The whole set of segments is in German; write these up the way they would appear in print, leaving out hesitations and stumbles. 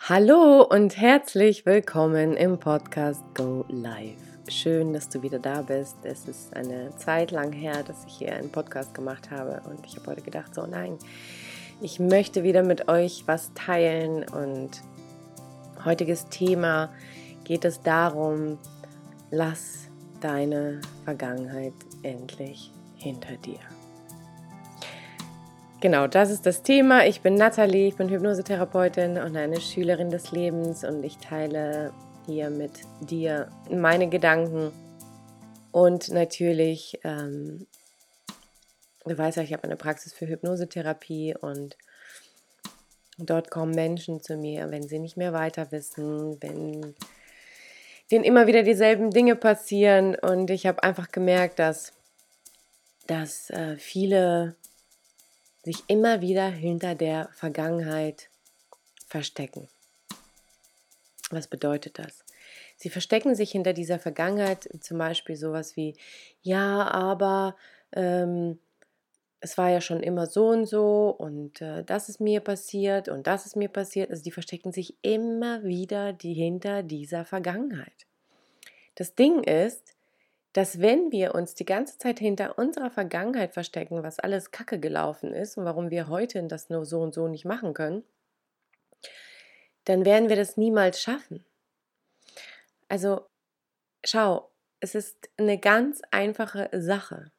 Hallo und herzlich willkommen im Podcast Go Live. Schön, dass du wieder da bist. Es ist eine Zeit lang her, dass ich hier einen Podcast gemacht habe und ich habe heute gedacht, so nein, ich möchte wieder mit euch was teilen und heutiges Thema geht es darum, lass deine Vergangenheit endlich hinter dir. Genau, das ist das Thema. Ich bin Nathalie, ich bin Hypnosetherapeutin und eine Schülerin des Lebens und ich teile hier mit dir meine Gedanken und natürlich, du weißt ja, ich habe eine Praxis für Hypnosetherapie und dort kommen Menschen zu mir, wenn sie nicht mehr weiter wissen, wenn denen immer wieder dieselben Dinge passieren und ich habe einfach gemerkt, dass viele sich immer wieder hinter der Vergangenheit verstecken. Was bedeutet das? Sie verstecken sich hinter dieser Vergangenheit, zum Beispiel sowas wie, ja, aber es war ja schon immer so und das ist mir passiert und das ist mir passiert. Also die verstecken sich immer wieder hinter dieser Vergangenheit. Das Ding ist, dass wenn wir uns die ganze Zeit hinter unserer Vergangenheit verstecken, was alles Kacke gelaufen ist und warum wir heute das nur so und so nicht machen können, dann werden wir das niemals schaffen. Also schau, es ist eine ganz einfache Sache.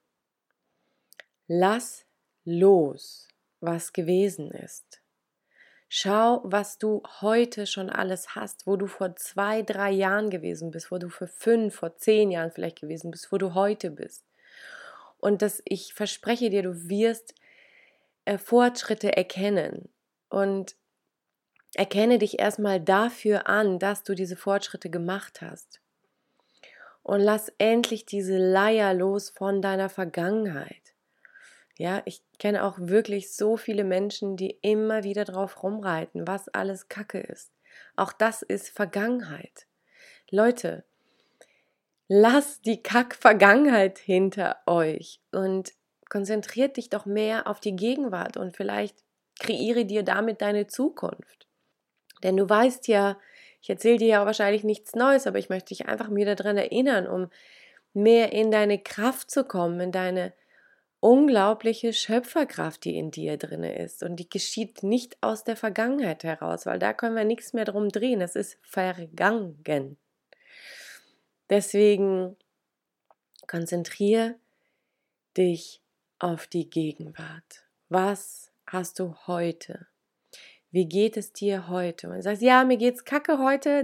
Lass los, was gewesen ist. Schau, was du heute schon alles hast, wo du vor 2, 3 Jahren gewesen bist, wo du vor 5, vor 10 Jahren vielleicht gewesen bist, wo du heute bist. Und ich verspreche dir, du wirst Fortschritte erkennen. Und erkenne dich erstmal dafür an, dass du diese Fortschritte gemacht hast. Und lass endlich diese Leier los von deiner Vergangenheit. Ja, ich kenne auch wirklich so viele Menschen, die immer wieder drauf rumreiten, was alles Kacke ist. Auch das ist Vergangenheit. Leute, lasst die Kack-Vergangenheit hinter euch und konzentriert dich doch mehr auf die Gegenwart und vielleicht kreiere dir damit deine Zukunft. Denn du weißt ja, ich erzähle dir ja wahrscheinlich nichts Neues, aber ich möchte dich einfach wieder daran erinnern, um mehr in deine Kraft zu kommen, in deine unglaubliche Schöpferkraft, die in dir drin ist. Und die geschieht nicht aus der Vergangenheit heraus, weil da können wir nichts mehr drum drehen. Es ist vergangen. Deswegen konzentriere dich auf die Gegenwart. Was hast du heute? Wie geht es dir heute? Und du sagst, ja, mir geht's kacke heute,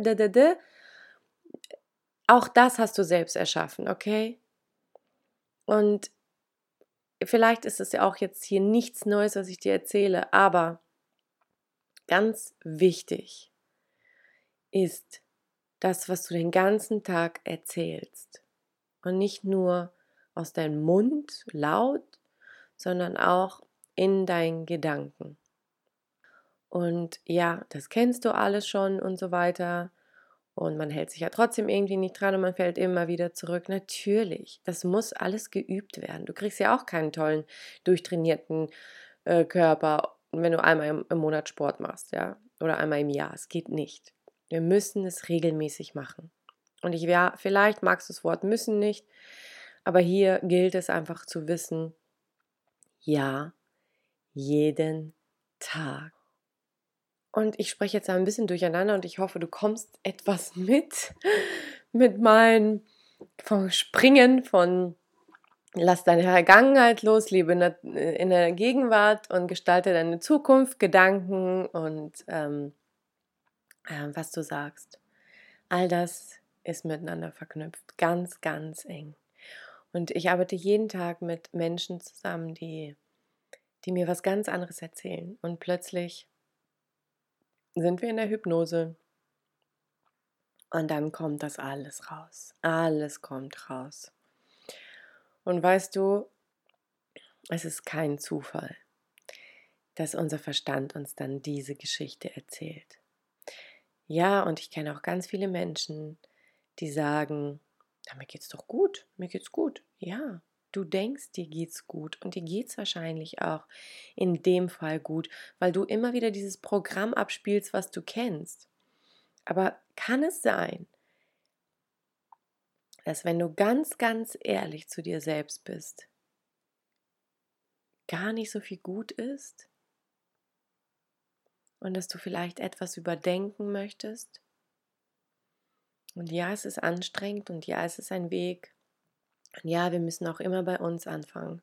Auch das hast du selbst erschaffen, okay? Und vielleicht ist es ja auch jetzt hier nichts Neues, was ich dir erzähle, aber ganz wichtig ist das, was du den ganzen Tag erzählst. Und nicht nur aus deinem Mund laut, sondern auch in deinen Gedanken. Und ja, das kennst du alles schon und so weiter. Und man hält sich ja trotzdem irgendwie nicht dran und man fällt immer wieder zurück. Natürlich, das muss alles geübt werden. Du kriegst ja auch keinen tollen, durchtrainierten Körper, wenn du einmal im Monat Sport machst, ja, oder einmal im Jahr. Es geht nicht. Wir müssen es regelmäßig machen. Und ja, vielleicht magst du das Wort müssen nicht, aber hier gilt es einfach zu wissen, ja, jeden Tag. Und ich spreche jetzt ein bisschen durcheinander und ich hoffe, du kommst etwas mit meinen vom Springen von lass deine Vergangenheit los, lebe in der Gegenwart und gestalte deine Zukunft, Gedanken und was du sagst. All das ist miteinander verknüpft, ganz, ganz eng. Und ich arbeite jeden Tag mit Menschen zusammen, die mir was ganz anderes erzählen. Und plötzlich sind wir in der Hypnose und dann kommt das alles raus. Alles kommt raus. Und weißt du, es ist kein Zufall, dass unser Verstand uns dann diese Geschichte erzählt. Ja, und ich kenne auch ganz viele Menschen, die sagen, ja, mir geht's doch gut, mir geht's gut. Ja, du denkst, dir geht's gut und dir geht's wahrscheinlich auch in dem Fall gut, weil du immer wieder dieses Programm abspielst, was du kennst. Aber kann es sein, dass wenn du ganz, ganz ehrlich zu dir selbst bist, gar nicht so viel gut ist und dass du vielleicht etwas überdenken möchtest? Und ja, es ist anstrengend und ja, es ist ein Weg. Und ja, wir müssen auch immer bei uns anfangen.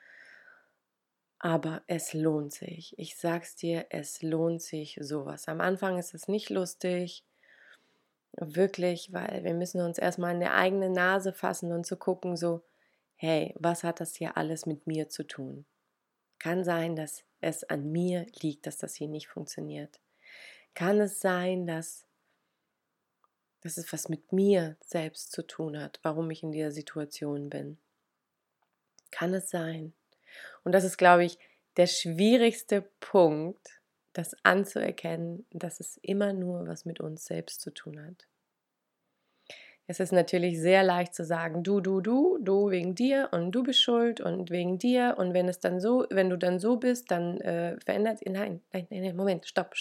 Aber es lohnt sich. Ich sag's dir, es lohnt sich sowas. Am Anfang ist es nicht lustig, wirklich, weil wir müssen uns erstmal in der eigenen Nase fassen und zu gucken, so, hey, was hat das hier alles mit mir zu tun? Kann sein, dass es an mir liegt, dass das hier nicht funktioniert. Kann es sein, dass es was mit mir selbst zu tun hat, warum ich in dieser Situation bin? Kann es sein? Und das ist, glaube ich, der schwierigste Punkt, das anzuerkennen, dass es immer nur was mit uns selbst zu tun hat. Es ist natürlich sehr leicht zu sagen, du wegen dir und du bist schuld und wegen dir und wenn du dann so bist, dann verändert sich. Nein, Moment, stopp.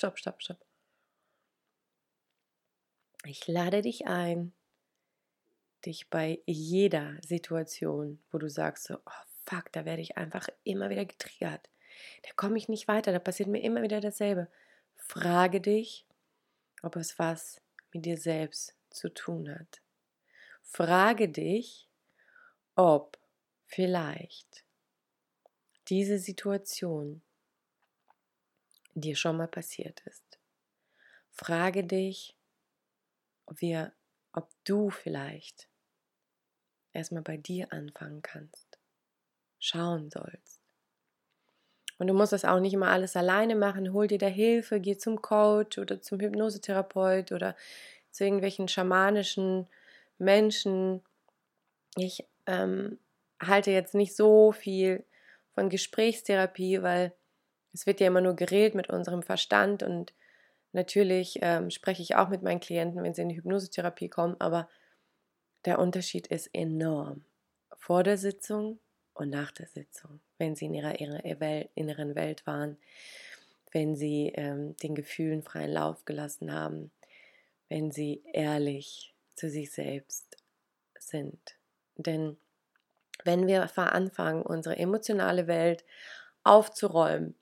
Ich lade dich ein, dich bei jeder Situation, wo du sagst so, oh fuck, da werde ich einfach immer wieder getriggert. Da komme ich nicht weiter, da passiert mir immer wieder dasselbe. Frage dich, ob es was mit dir selbst zu tun hat. Frage dich, ob vielleicht diese Situation dir schon mal passiert ist. Frage dich, ob du vielleicht erstmal bei dir anfangen kannst, schauen sollst. Und du musst das auch nicht immer alles alleine machen. Hol dir da Hilfe, geh zum Coach oder zum Hypnosetherapeut oder zu irgendwelchen schamanischen Menschen. Ich halte jetzt nicht so viel von Gesprächstherapie, weil es wird ja immer nur geredet mit unserem Verstand und natürlich spreche ich auch mit meinen Klienten, wenn sie in die Hypnosetherapie kommen, aber der Unterschied ist enorm. Vor der Sitzung und nach der Sitzung, wenn sie in ihrer inneren Welt waren, wenn sie den Gefühlen freien Lauf gelassen haben, wenn sie ehrlich zu sich selbst sind. Denn wenn wir anfangen, unsere emotionale Welt aufzuräumen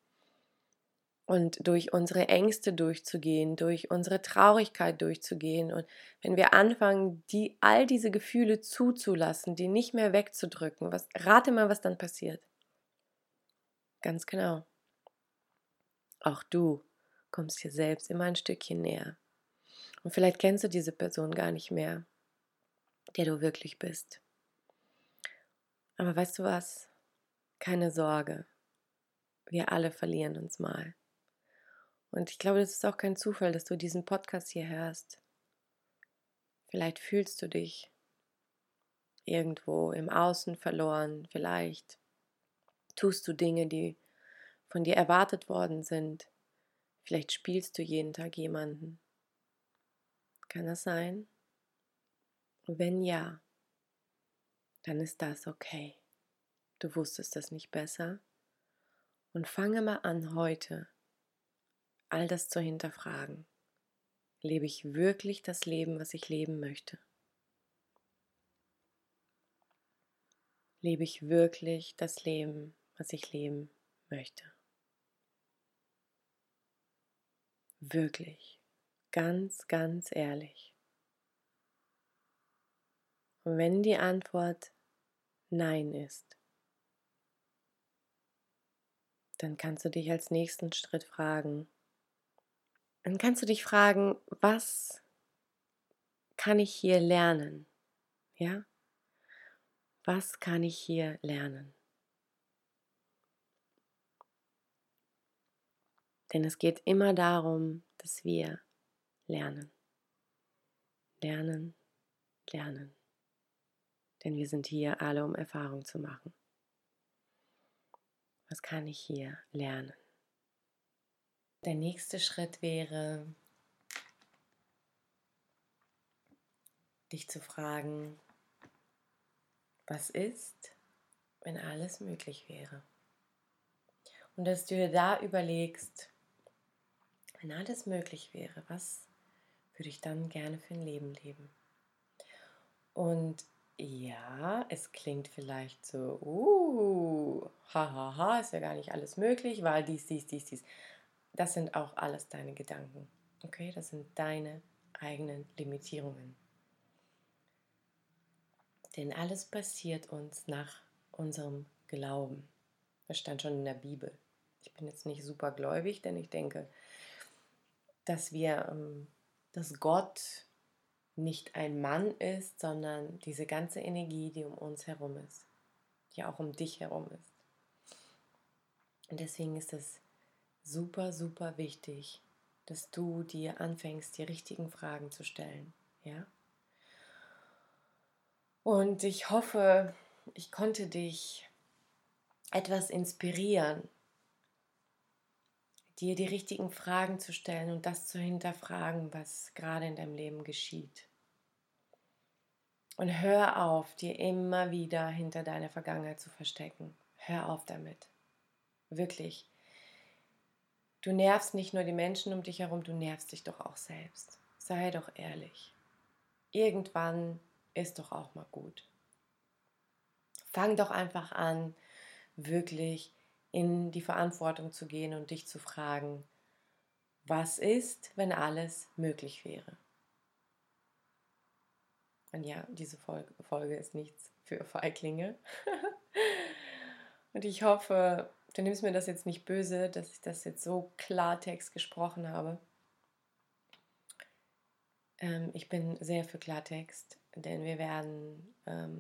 und durch unsere Ängste durchzugehen, durch unsere Traurigkeit durchzugehen und wenn wir anfangen, all diese Gefühle zuzulassen, die nicht mehr wegzudrücken, rate mal, was dann passiert. Ganz genau. Auch du kommst dir selbst immer ein Stückchen näher. Und vielleicht kennst du diese Person gar nicht mehr, der du wirklich bist. Aber weißt du was? Keine Sorge. Wir alle verlieren uns mal. Und ich glaube, das ist auch kein Zufall, dass du diesen Podcast hier hörst. Vielleicht fühlst du dich irgendwo im Außen verloren. Vielleicht tust du Dinge, die von dir erwartet worden sind. Vielleicht spielst du jeden Tag jemanden. Kann das sein? Wenn ja, dann ist das okay. Du wusstest das nicht besser. Und fange mal an heute, all das zu hinterfragen. Lebe ich wirklich das Leben, was ich leben möchte? Lebe ich wirklich das Leben, was ich leben möchte? Wirklich. Ganz, ganz ehrlich. Und wenn die Antwort Nein ist, dann kannst du dich als nächsten Schritt fragen. Dann kannst du dich fragen, was kann ich hier lernen? Ja? Was kann ich hier lernen? Denn es geht immer darum, dass wir lernen. Lernen, lernen. Denn wir sind hier alle, um Erfahrung zu machen. Was kann ich hier lernen? Der nächste Schritt wäre, dich zu fragen, was ist, wenn alles möglich wäre? Und dass du dir da überlegst, wenn alles möglich wäre, würde ich dann gerne für ein Leben leben? Und ja, es klingt vielleicht so, hahaha, ist ja gar nicht alles möglich, weil dies. Das sind auch alles deine Gedanken. Okay, das sind deine eigenen Limitierungen. Denn alles passiert uns nach unserem Glauben. Das stand schon in der Bibel. Ich bin jetzt nicht super gläubig, denn ich denke, dass Gott nicht ein Mann ist, sondern diese ganze Energie, die um uns herum ist, die auch um dich herum ist. Und deswegen ist es super, super wichtig, dass du dir anfängst, die richtigen Fragen zu stellen. Ja? Und ich hoffe, ich konnte dich etwas inspirieren, dir die richtigen Fragen zu stellen und das zu hinterfragen, was gerade in deinem Leben geschieht. Und hör auf, dir immer wieder hinter deiner Vergangenheit zu verstecken. Hör auf damit. Wirklich. Du nervst nicht nur die Menschen um dich herum, du nervst dich doch auch selbst. Sei doch ehrlich. Irgendwann ist doch auch mal gut. Fang doch einfach an, wirklich in die Verantwortung zu gehen und dich zu fragen, was ist, wenn alles möglich wäre? Und ja, diese Folge ist nichts für Feiglinge. Und ich hoffe, du nimmst mir das jetzt nicht böse, dass ich das jetzt so Klartext gesprochen habe. Ich bin sehr für Klartext, denn wir werden,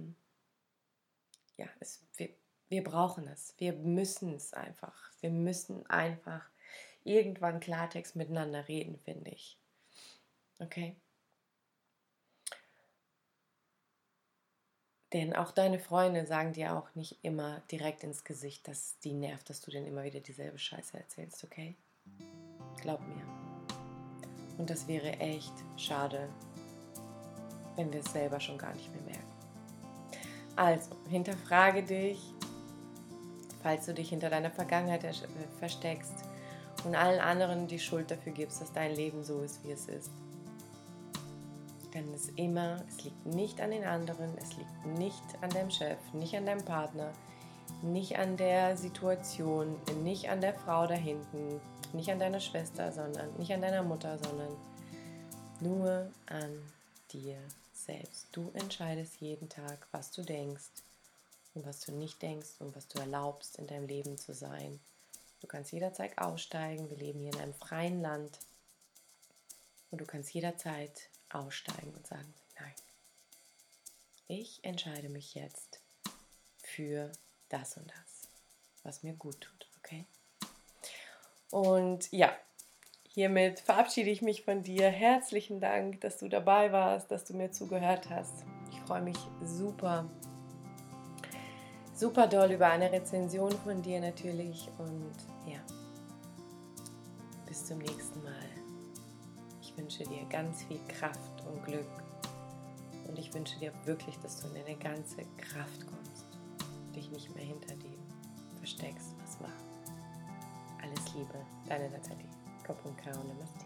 wir brauchen es. Wir müssen es einfach. Wir müssen einfach irgendwann Klartext miteinander reden, finde ich. Okay? Denn auch deine Freunde sagen dir auch nicht immer direkt ins Gesicht, dass die nervt, dass du denen immer wieder dieselbe Scheiße erzählst, okay? Glaub mir. Und das wäre echt schade, wenn wir es selber schon gar nicht mehr merken. Also, hinterfrage dich, falls du dich hinter deiner Vergangenheit versteckst und allen anderen die Schuld dafür gibst, dass dein Leben so ist, wie es ist. Denn es liegt nicht an den anderen, es liegt nicht an deinem Chef, nicht an deinem Partner, nicht an der Situation, nicht an der Frau da hinten, nicht an deiner Schwester, sondern nicht an deiner Mutter, sondern nur an dir selbst. Du entscheidest jeden Tag, was du denkst und was du nicht denkst und was du erlaubst, in deinem Leben zu sein. Du kannst jederzeit aussteigen. Wir leben hier in einem freien Land. Und du kannst jederzeit aussteigen und sagen, nein, ich entscheide mich jetzt für das und das, was mir gut tut, okay? Und ja, hiermit verabschiede ich mich von dir. Herzlichen Dank, dass du dabei warst, dass du mir zugehört hast. Ich freue mich super, super doll über eine Rezension von dir natürlich. Und ja, bis zum nächsten Mal. Ich wünsche dir ganz viel Kraft und Glück. Und ich wünsche dir wirklich, dass du in deine ganze Kraft kommst. Dich nicht mehr hinter dem versteckst, was war. Alles Liebe, deine Nathalie. Kopf und Namaste.